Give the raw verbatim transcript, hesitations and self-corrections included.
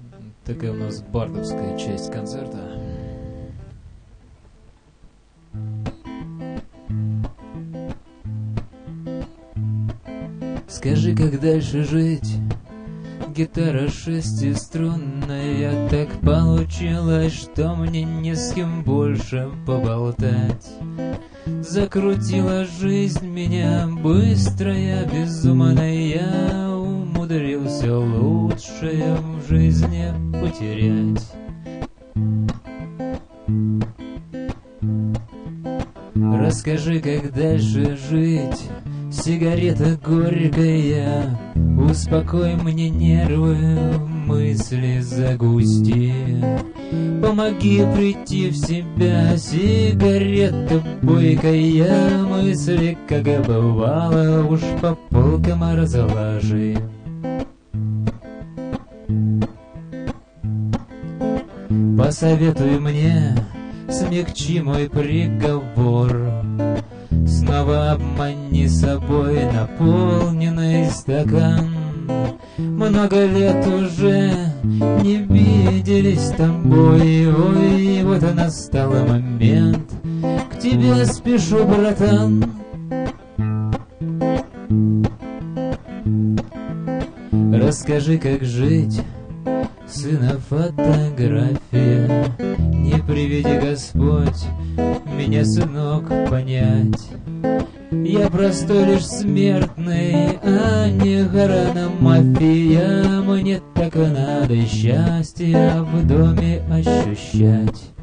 Такая у нас бардовская часть концерта. Скажи, как дальше жить? Гитара шестиструнная. Так получилось, что мне не с кем больше поболтать. Закрутила жизнь меня быстрая, безумная. Я умудрился лучшее в жизни потерять. Расскажи, как дальше жить? Сигарета горькая, успокой мне нервы, мысли загусти. Помоги прийти в себя, сигарета бойкая, мысли, как бывало, уж по полкам разложи. Посоветуй мне, смягчи мой приговор. Снова обмани собой наполненный стакан. Много лет уже не виделись с тобой. Ой, вот и настал момент. К тебе спешу, братан. Расскажи, как жить, сына фотография. Не приведи Господь меня, сынок, понять. Я простой лишь смертный, а не хрономафия. Мне так и надо счастье в доме ощущать.